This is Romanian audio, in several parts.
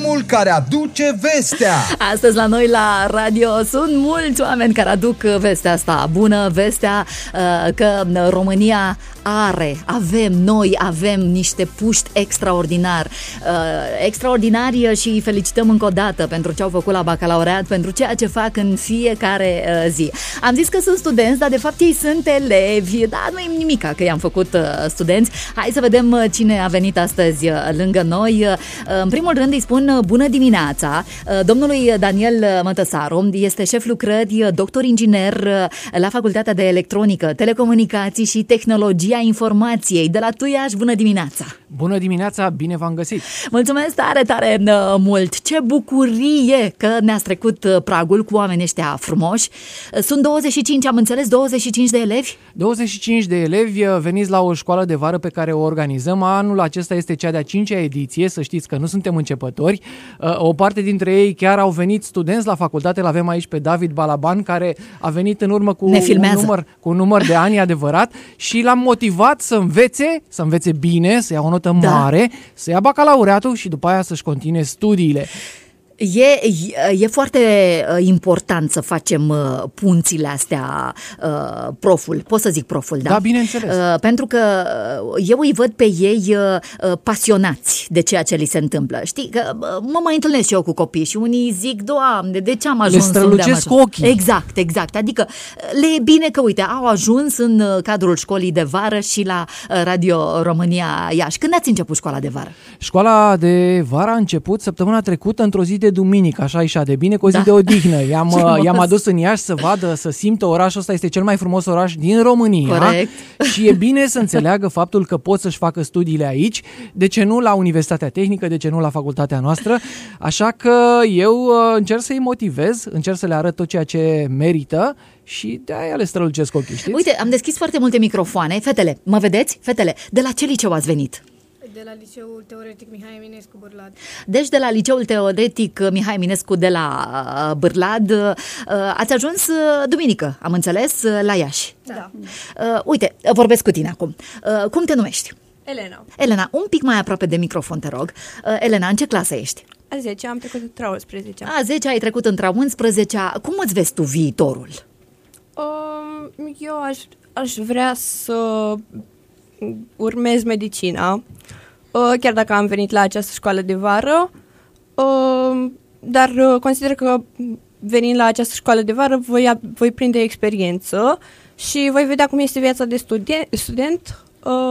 omul care aduce vestea. Astăzi la noi la radio sunt mulți oameni care aduc vestea asta bună, vestea că România avem niște puști extraordinari și îi felicităm încă o dată pentru ce au făcut la bacalaureat, pentru ceea ce fac în fiecare zi. Am zis că sunt studenți, dar de fapt ei sunt elevi, dar nu e nimica că i-am făcut studenți. Hai să vedem cine a venit astăzi lângă noi. În primul rând îi spun bună dimineața domnului Daniel Mătăsaru, este șef lucrări, doctor inginer la Facultatea de Electronică, Telecomunicații și Tehnologia Informației de la Tuiaș. Bună dimineața! Bună dimineața, bine v-am găsit! Mulțumesc tare mult! Ce bucurie că ne-ați trecut pragul cu oamenii ăștia frumoși. Sunt 25, am înțeles, 25 de elevi? 25 de elevi veniți la o școală de vară pe care o organizăm. Anul acesta este cea de-a 5-a ediție, să știți că nu suntem începători. O parte dintre ei chiar au venit studenți la facultate. L-avem aici pe David Balaban, care a venit în urmă cu un număr de ani adevărat și l-am motivat să învețe bine, să ia o notă mare, să ia bacalaureatul și după aia să-și continue studiile. E foarte important să facem punțile astea, proful. Pot să zic proful, da? Da, bineînțeles. Pentru că eu îi văd pe ei pasionați de ceea ce li se întâmplă. Știi, că mă mai întâlnesc și eu cu copii și unii zic, Doamne, de ce am ajuns? Le strălucesc ochii. Exact. Adică le e bine că, uite, au ajuns în cadrul școlii de vară și la Radio România Iași. Când ați început școala de vară? Școala de vară a început săptămâna trecută, într-o zi de duminică, așa de bine, cu o zi de odihnă. I-am adus în Iași să vadă, să simtă orașul ăsta, este cel mai frumos oraș din România. Corect. Și e bine să înțeleagă faptul că pot să-și facă studiile aici, de ce nu la Universitatea Tehnică, de ce nu la facultatea noastră, așa că eu încerc să-i motivez, încerc să le arăt tot ceea ce merită și de aia le strălucesc ochii, știți? Uite, am deschis foarte multe microfoane. Fetele, mă vedeți? Fetele, de la ce liceu ați venit? De la Liceul Teoretic Mihai Eminescu Bârlad. Deci de la Liceul Teoretic Mihai Eminescu de la Bârlad. Ați ajuns duminică, am înțeles, la Iași. Da. Uite, vorbesc cu tine acum. Cum te numești? Elena, un pic mai aproape de microfon, te rog. Elena, în ce clasă ești? A 10, am trecut între 11. A 10, ai trecut între 11. Cum îți vezi tu viitorul? Eu aș vrea să urmez medicina, chiar dacă am venit la această școală de vară, dar consider că venind la această școală de vară voi prinde experiență și voi vedea cum este viața de student.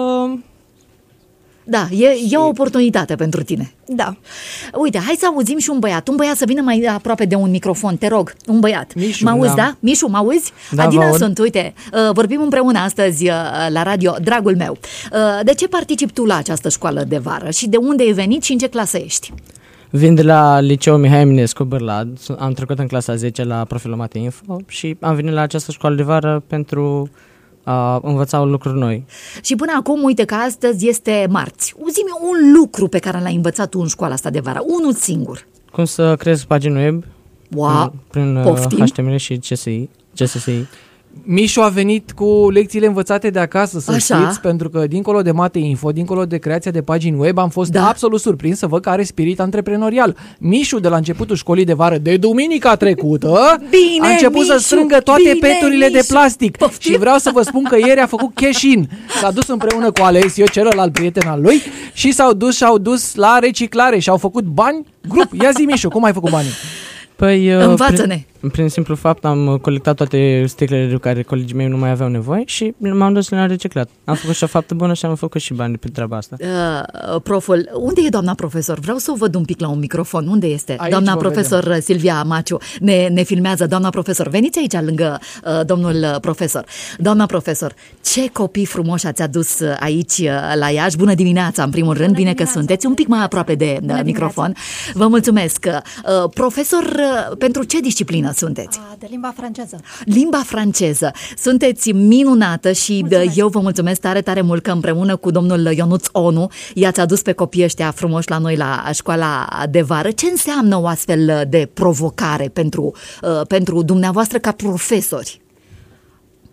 Da, e o oportunitate pentru tine. Da. Uite, hai să auzim și un băiat să vină mai aproape de un microfon, te rog, un băiat. Mișu, mă auzi, da? Mișu, mă auzi? Da, Adina sunt, uite, vorbim împreună astăzi la radio, dragul meu. De ce participi tu la această școală de vară și de unde ai venit și în ce clasă ești? Vin de la Liceul Mihai Eminescu Bârlad, am trecut în clasa 10 la profilul Mate Info și am venit la această școală de vară pentru a învăța lucruri noi. Și până acum, uite că astăzi este marți. Zi-mi un lucru pe care l-ai învățat tu în școala asta de vară, unul singur. Cum să creezi pagini web prin HTML și CSS. Mișu a venit cu lecțiile învățate de acasă, să știți, pentru că dincolo de Mate Info, dincolo de creația de pagini web, am fost absolut surprins să văd că are spirit antreprenorial. Mișu, de la începutul școlii de vară de duminica trecută, a început să strângă toate peturile de plastic. Și vreau să vă spun că ieri a făcut cash-in. S-a dus împreună cu Alessio, celălalt prieten al lui, și și-au dus la reciclare și au făcut bani grup. Ia zi, Mișu, cum ai făcut banii? Păi, învață-ne! Prin simplu fapt am colectat toate sticlele de care colegii mei nu mai aveau nevoie și m-am dus la reciclat. Am făcut și o faptă bună și am făcut și bani pe treaba asta. Proful, unde e doamna profesor? Vreau să o văd un pic la un microfon. Unde este? Aici doamna profesor vedem. Silvia Maciu ne filmează. Doamna profesor, veniți aici lângă domnul profesor. Doamna profesor, ce copii frumoși ați adus aici la Iași? Bună dimineața, în primul rând, bine că sunteți. Un pic mai aproape de microfon. Vă mulțumesc. Profesor, pentru ce disciplină sunteți? De limba franceză. Limba franceză. Sunteți minunată și eu vă mulțumesc tare mult că împreună cu domnul Ionuț Onu i-ați adus pe copiii ăștia frumoși la noi la școala de vară. Ce înseamnă o astfel de provocare pentru dumneavoastră ca profesori?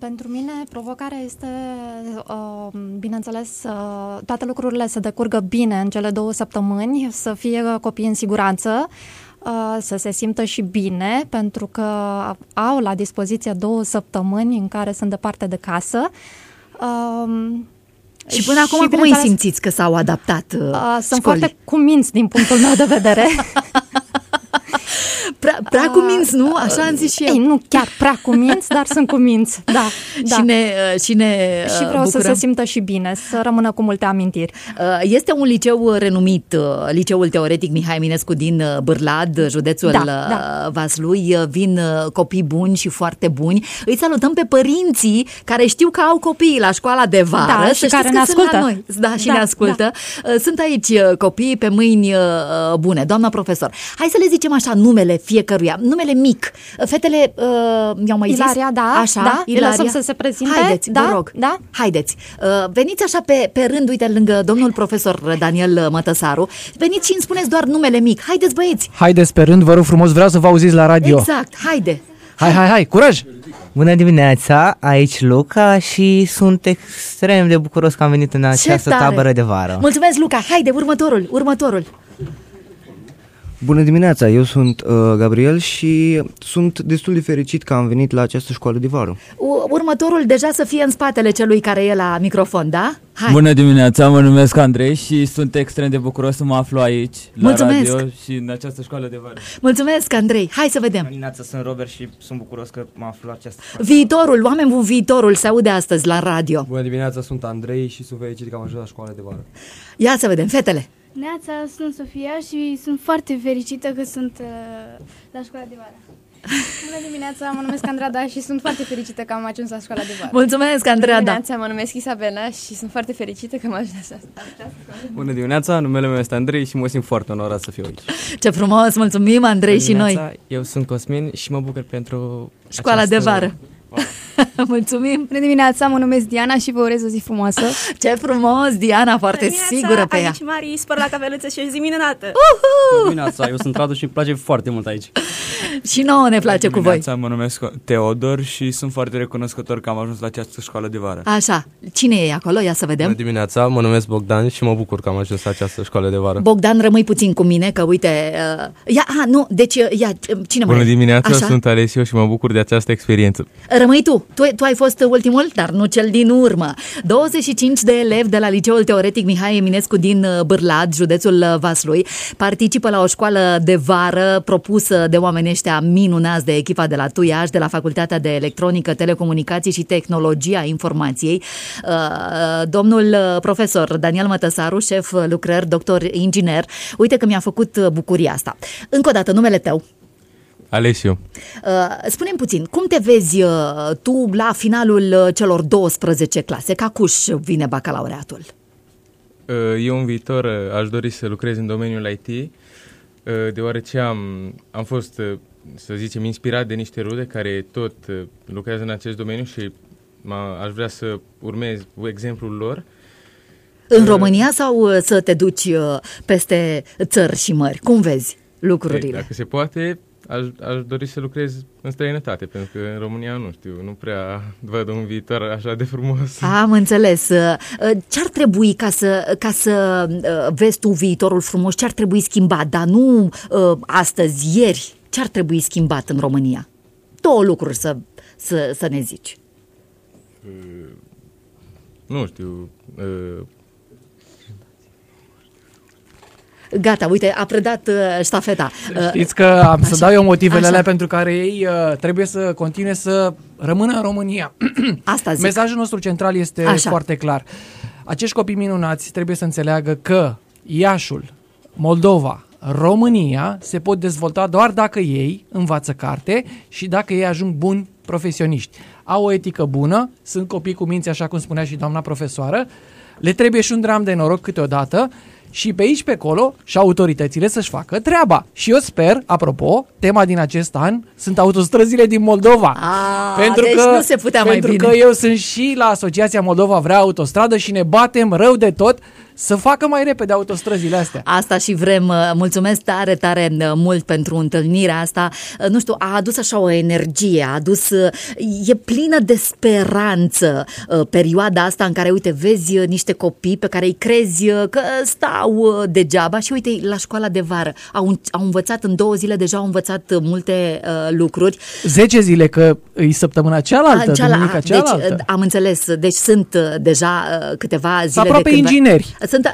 Pentru mine provocarea este, bineînțeles, toate lucrurile să decurgă bine în cele 2 săptămâni, să fie copiii în siguranță, să se simtă și bine, pentru că au la dispoziție 2 săptămâni în care sunt departe de casă. Și până acum cum îi simțiți că s-au adaptat Sunt foarte cuminți din punctul meu de vedere. Prea cuminți, nu? Așa am zis și eu. Ei, nu chiar prea cuminți, dar sunt cuminți, da. Și vreau bucurăm. Să se simtă și bine, să rămână cu multe amintiri. Este un liceu renumit, Liceul Teoretic Mihai Eminescu din Bârlad, județul Vaslui. Vin copii buni și foarte buni. Îi salutăm pe părinții care știu că au copii la școala de vară și care ne ascultă. Noi. Și ne ascultă. Sunt aici copii pe mâini bune. Doamna profesor, hai să le zicem așa numele fiecăruia, numele mic. Fetele mi-au mai Ilaria, zis? da, așa, da, Ilaria. lăsăm să se prezinte. Haideți, vă rog. Da? Haideți. Veniți așa pe rând, uite, lângă domnul profesor Daniel Mătăsaru. Veniți și îmi spuneți doar numele mic. Haideți, băieți. Haideți pe rând, vă rog frumos, vreau să vă auziți la radio. Exact, haide. Hai, curaj! Bună dimineața, aici Luca și sunt extrem de bucuros că am venit în această tabără de vară. Mulțumesc, Luca. Haide, următorul. Bună dimineața, eu sunt Gabriel și sunt destul de fericit că am venit la această școală de vară. Următorul deja să fie în spatele celui care e la microfon, da? Hai. Bună dimineața, mă numesc Andrei și sunt extrem de bucuros să mă aflu aici, la radio și în această școală de vară. Mulțumesc, Andrei. Hai să vedem. Bună dimineața, sunt Robert și sunt bucuros că mă aflu la această școală. Viitorul, oameni buni, viitorul se aude astăzi la radio. Bună dimineața, sunt Andrei și sunt fericit că am ajuns la școala de vară. Ia să vedem, fetele. Neața, sunt Sofia și sunt foarte fericită că sunt la școala de vară. Bună dimineața, mă numesc Andrada și sunt foarte fericită că am ajuns la școala de vară. Mulțumesc, Andrada. Bună dimineața, mă numesc Isabela și sunt foarte fericită că am ajuns la această școală. Bună dimineața, numele meu este Andrei și mă simt foarte onorat să fiu aici. Ce frumos, mulțumim, Andrei, și noi. Eu sunt Cosmin și mă bucur pentru școala de vară. Mulțumim. Bună dimineața, mă numesc Diana și vă urez o zi frumoasă. Ce frumos, Diana, foarte sigură pe ea. Aici Mari, spăr la cafeluță și o zi minunată. Bună dimineața, eu sunt Radu și îmi place foarte mult aici. Și nouă ne place cu voi. Mă numesc Teodor și sunt foarte recunoscător că am ajuns la această școală de vară. Așa, cine e acolo? Ia să vedem. Bună dimineața, mă numesc Bogdan și mă bucur că am ajuns la această școală de vară. Bogdan, rămâi puțin cu mine, că uite... cine mai Bună dimineața, așa? Sunt Alessio și mă bucur de această experiență. Rămâi tu ai fost ultimul, dar nu cel din urmă. 25 de elevi de la Liceul Teoretic Mihai Eminescu din Bârlad, județul Vaslui, participă la o școală de vară propusă de oamenii ăștia minunați de echipa de la Tuiaș, de la Facultatea de Electronică, Telecomunicații și Tehnologia Informației. Domnul profesor Daniel Mătăsaru, șef lucrări, doctor inginer, uite că mi-a făcut bucuria asta. Încă o dată, numele tău? Alessio. Spune-mi puțin, cum te vezi tu la finalul celor 12 clase? Ca cuș vine bacalaureatul? Eu în viitor aș dori să lucrez în domeniul IT, deoarece am fost, să zicem, inspirat de niște rude care tot lucrează în acest domeniu și aș vrea să urmez exemplul lor. În România sau să te duci peste țări și mări? Cum vezi lucrurile? Dacă se poate... Aș dori să lucrez în străinătate, pentru că în România, nu știu, nu prea văd un viitor așa de frumos. Am înțeles. Ce-ar trebui ca să vezi tu viitorul frumos? Ce-ar trebui schimbat? Dar nu astăzi, ieri. Ce-ar trebui schimbat în România? 2 lucruri să ne zici. Nu știu... Gata, uite, a predat ștafeta. Știți că am să dau eu motivele alea pentru care ei trebuie să continue să rămână în România. Asta zic. Mesajul nostru central este foarte clar. Acești copii minunați trebuie să înțeleagă că Iașul, Moldova, România se pot dezvolta doar dacă ei învață carte și dacă ei ajung buni profesioniști. Au o etică bună, sunt copii cu minți, așa cum spunea și doamna profesoară, le trebuie și un dram de noroc câteodată și pe aici, pe acolo, și autoritățile să-și facă treaba. Și eu sper, apropo, tema din acest an sunt autostrăzile din Moldova. Deci nu se putea mai bine. Pentru că eu sunt și la Asociația Moldova Vrea Autostradă și ne batem rău de tot să facă mai repede autostrăzile astea. Asta și vrem. Mulțumesc tare, tare mult pentru întâlnirea asta. Nu știu, a adus așa o energie, e plină de speranță perioada asta în care, uite, vezi niște copii pe care îi crezi că stau degeaba și uite, la școala de vară au învățat în 2 zile, deja au învățat multe lucruri. 10 zile, că e săptămâna cealaltă, duminica cealaltă. Deci, am înțeles, deci sunt deja câteva zile aproape de ingineri. Sunt...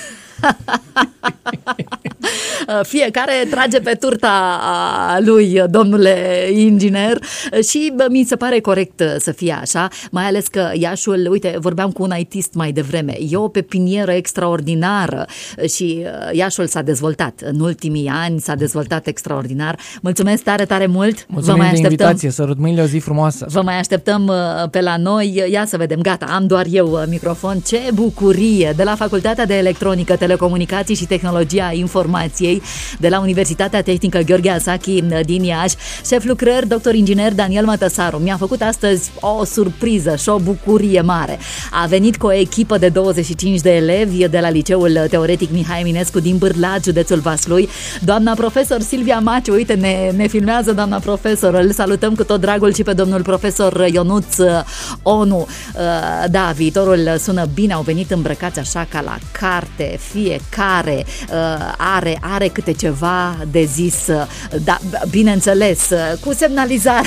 Fiecare trage pe turta lui, domnule inginer, și mi se pare corect să fie așa, mai ales că Iașul, uite, vorbeam cu un IT-ist mai devreme, e o pepinieră extraordinară și Iașul s-a dezvoltat. În ultimii ani s-a dezvoltat extraordinar. Mulțumesc tare, tare mult! Mulțumim de invitație, sărut mâinile, o zi frumoasă! Vă mai așteptăm pe la noi. Ia să vedem, gata, am doar eu microfon. Ce bucurie! De la Facultatea de Electronică, Telecomunicații și Tehnologia Informației de la Universitatea Tehnică Gheorghe Asachi din Iași, șef lucrări, doctor inginer Daniel Mătăsaru. Mi-a făcut astăzi o surpriză și o bucurie mare. A venit cu o echipă de 25 de elevi de la Liceul Teoretic Mihai Eminescu din Bârlad, județul Vaslui. Doamna profesor Silvia Maciu, uite, ne filmează doamna profesor. Îl salutăm cu tot dragul și pe domnul profesor Ionuț Onu. Da, viitorul sună bine, au venit îmbrăcați așa ca la carte, fiecare are câte ceva de zis, da, bineînțeles, cu semnalizare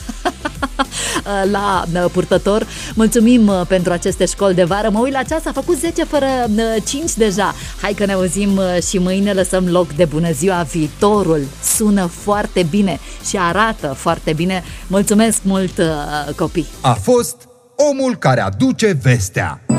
la purtător. Mulțumim pentru aceste școli de vară. Mă uit la ceas, a făcut 10 fără 5 deja. Hai că ne auzim și mâine, lăsăm loc de bună ziua. Viitorul sună foarte bine și arată foarte bine. Mulțumesc mult, copii! A fost Omul care aduce vestea.